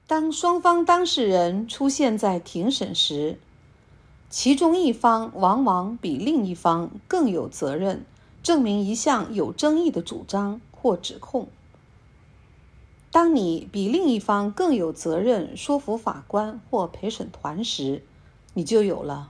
当双方当事人出现在庭审时，其中一方往往比另一方更有责任证明一项有争议的主张或指控。当你比另一方更有责任说服法官或陪审团时，你就有了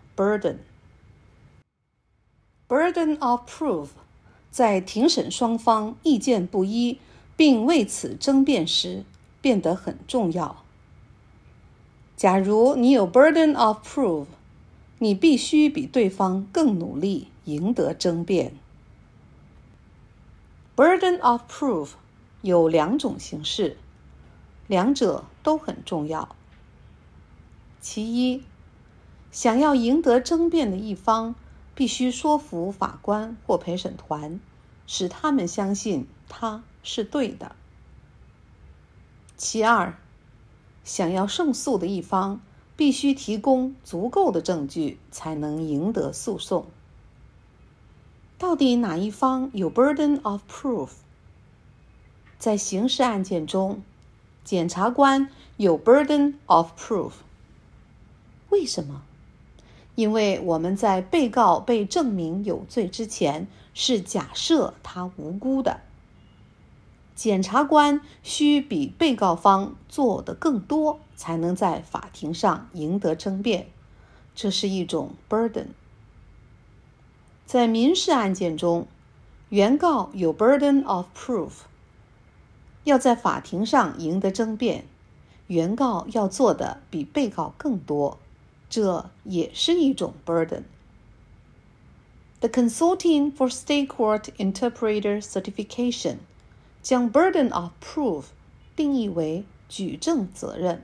burden。Burden of proof 在庭审双方意见不一并为此争辩时变得很重要。假如你有 burden of proof， 你必须比对方更努力赢得争辩。Burden of proof 有两种形式，两者都很重要。其一，想要赢得争辩的一方必须说服法官或陪审团，使他们相信他是对的。其二，想要胜诉的一方必须提供足够的证据才能赢得诉讼。到底哪一方有 burden of proof？ 在刑事案件中，检察官有 burden of proof。 为什么？因为我们在被告被证明有罪之前是假设他无辜的。检察官需比被告方做得更多，才能在法庭上赢得争辩，这是一种 burden。 在民事案件中，原告有 burden of proof。 要在法庭上赢得争辩，原告要做的比被告更多，这也是一种 burden。The Consulting for State Court Interpreter Certification 将 burden of proof 定义为举证责任。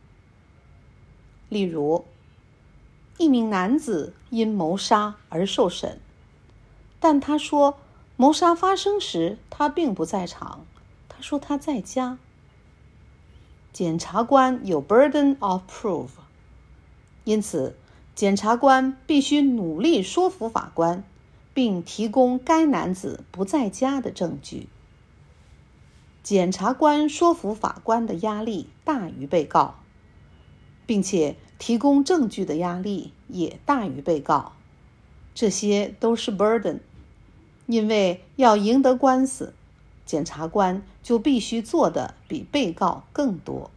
例如，一名男子因谋杀而受审，但他说谋杀发生时他并不在场，他说他在家。检察官有 burden of proof， 因此检察官必须努力说服法官，并提供该男子不在家的证据。检察官说服法官的压力大于被告，并且提供证据的压力也大于被告，这些都是 burden。 因为要赢得官司，检察官就必须做的比被告更多。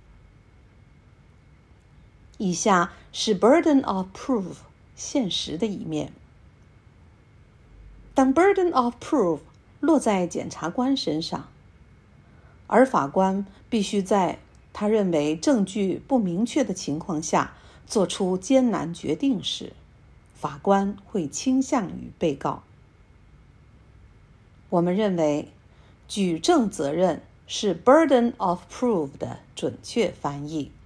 以下是 burden of proof 现实的一面。当 burden of proof 落在检察官身上，而法官必须在他认为证据不明确的情况下做出艰难决定时，法官会倾向于被告。我们认为举证责任是 burden of proof 的准确翻译。